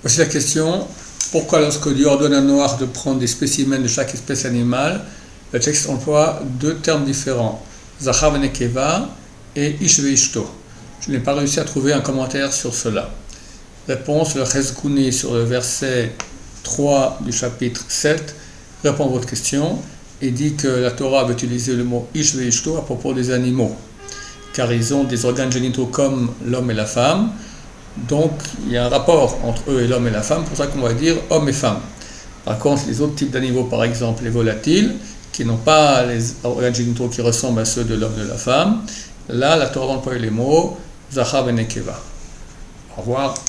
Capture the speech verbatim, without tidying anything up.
Voici la question. Pourquoi lorsque Dieu ordonne à Noach de prendre des spécimens de chaque espèce animale, le texte emploie deux termes différents, Zachar v'Nekeva et Ish ve'Ishto? Je n'ai pas réussi à trouver un commentaire sur cela. Réponse, le Chezkouni sur le verset trois du chapitre sept répond à votre question et dit que la Torah va utiliser le mot Ish ve'Ishto à propos des animaux, car ils ont des organes génitaux comme l'homme et la femme. Donc, il y a un rapport entre eux et l'homme et la femme, pour ça qu'on va dire homme et femme. Par contre, les autres types d'animaux, par exemple les volatiles, qui n'ont pas les organes génitaux qui ressemblent à ceux de l'homme et de la femme, là, la Torah emploie les mots Zachar v'Nekeva. Au revoir.